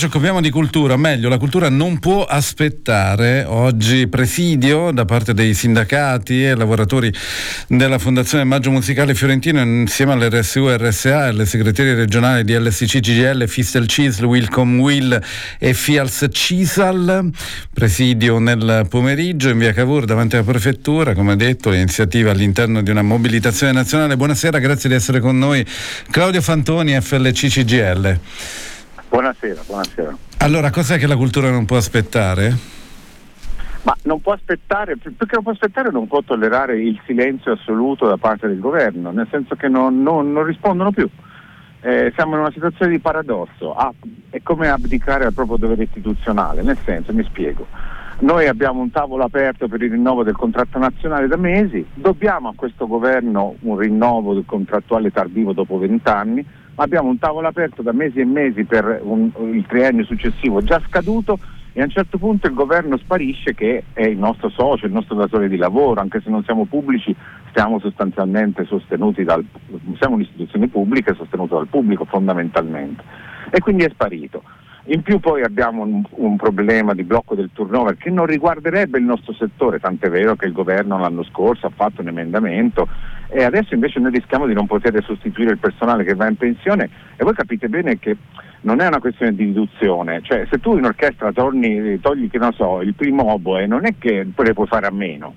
Ci occupiamo di cultura, meglio, la cultura non può aspettare. Oggi presidio da parte dei sindacati e lavoratori della Fondazione Maggio Musicale Fiorentino insieme all'RSU, RSA e alle segretarie regionali di LSC, CGL, Fistel CISL, Wilcom Will e FIALS CISAL. Presidio nel pomeriggio in via Cavour davanti alla prefettura, come detto, iniziativa all'interno di una mobilitazione nazionale. Buonasera, grazie di essere con noi. Claudio Fantoni, FLC CGL. Buonasera. Allora, cos'è che la cultura non può aspettare? Ma non può aspettare, perché non può aspettare, non può tollerare il silenzio assoluto da parte del governo, nel senso che non rispondono più. Siamo in una situazione di paradosso, è come abdicare al proprio dovere istituzionale, nel senso, mi spiego. Noi abbiamo un tavolo aperto per il rinnovo del contratto nazionale da mesi, dobbiamo a questo governo un rinnovo del contrattuale tardivo dopo 20 anni, abbiamo un tavolo aperto da mesi e mesi per il triennio successivo già scaduto e a un certo punto il governo sparisce, che è il nostro socio, il nostro datore di lavoro, anche se non siamo pubblici, stiamo sostanzialmente sostenuti siamo un'istituzione pubblica sostenuta dal pubblico fondamentalmente, e quindi è sparito. In più poi abbiamo un problema di blocco del turnover che non riguarderebbe il nostro settore, tant'è vero che il governo l'anno scorso ha fatto un emendamento e adesso invece noi rischiamo di non poter sostituire il personale che va in pensione, e voi capite bene che non è una questione di riduzione, cioè se tu in orchestra togli che non so, il primo oboe, non è che poi le puoi fare a meno.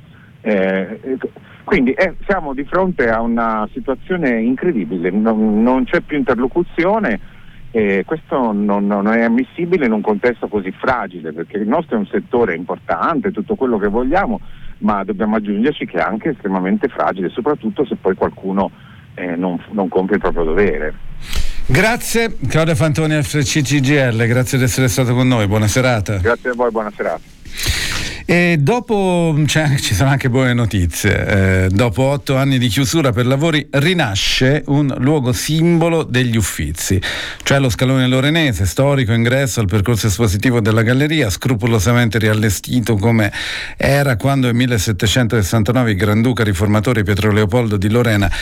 Quindi siamo di fronte a una situazione incredibile, non c'è più interlocuzione. Questo non è ammissibile in un contesto così fragile, perché il nostro è un settore importante, tutto quello che vogliamo, ma dobbiamo aggiungerci che è anche estremamente fragile, soprattutto se poi qualcuno non compie il proprio dovere. Grazie Claudio Fantoni, FLC CGL, grazie di essere stato con noi, buona serata. Grazie a voi, buona serata. E dopo ci sono anche buone notizie. Dopo 8 anni di chiusura per lavori rinasce un luogo simbolo degli Uffizi, cioè lo Scalone Lorenese, storico ingresso al percorso espositivo della galleria, scrupolosamente riallestito come era quando nel 1769 il Granduca riformatore Pietro Leopoldo di Lorena